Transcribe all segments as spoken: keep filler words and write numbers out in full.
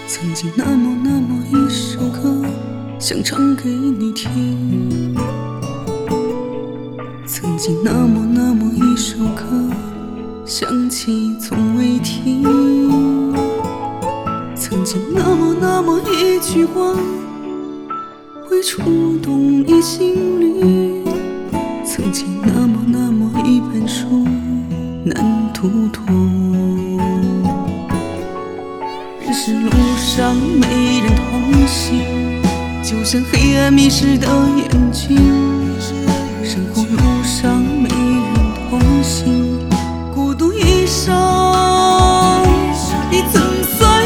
曾经那么那么一首歌，想唱给你听。曾经那么那么一首歌，想起从未停。曾经那么那么一句话，会触动你心里。曾经那么那么一本书，难读懂。人世路上没人同行，就像黑暗迷失的眼睛。生活路上没人同行，孤独一生你怎算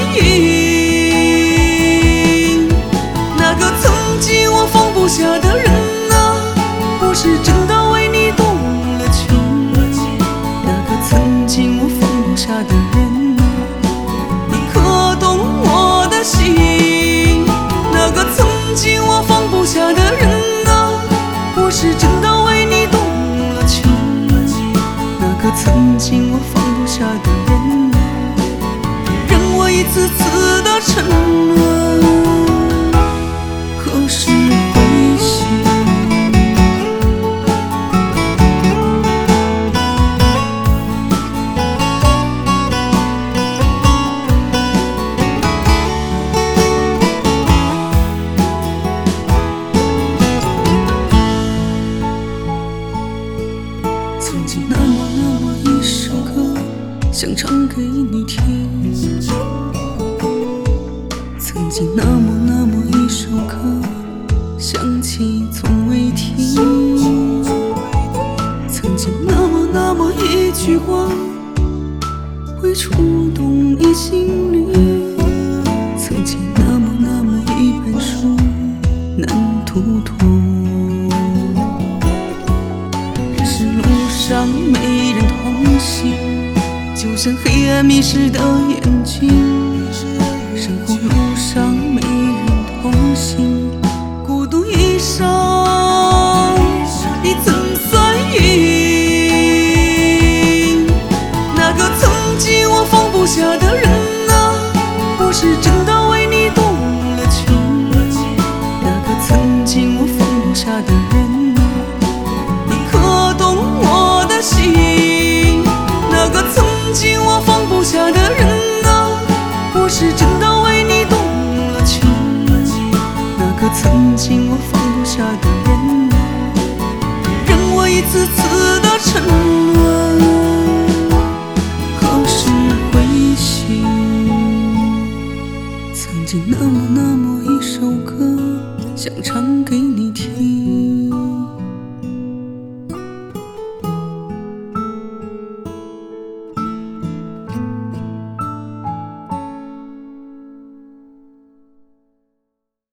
赢？那个曾经我放不下的人啊，我是真的为你动了情。那个曾经我放不下的人啊，你可懂我的心？那个曾经我放不下的人啊，我是真的为你动了情。那个曾经我放不下的人啊，让我一次次的沉沦，何时归心？曾经那么那么一首歌，想唱给你听。曾经那么那么一首歌，想起从未停。曾经那么那么一句话，会触动你心里。曾经那么那么一本书，难读懂。人世路上没人同行，就像黑暗迷失的眼睛。生活路上没人同行，孤独一生你怎算赢？那个曾经我放不下的人啊，我是真的为你动了情。那个曾经我放不下的人啊，你可懂我的心？那个曾经我放不下的人啊，我是真的为你动了情。那个曾经我放不下的人啊，让我一次次的沉沦，何时归心？曾经那么那么一首歌，想唱给你听。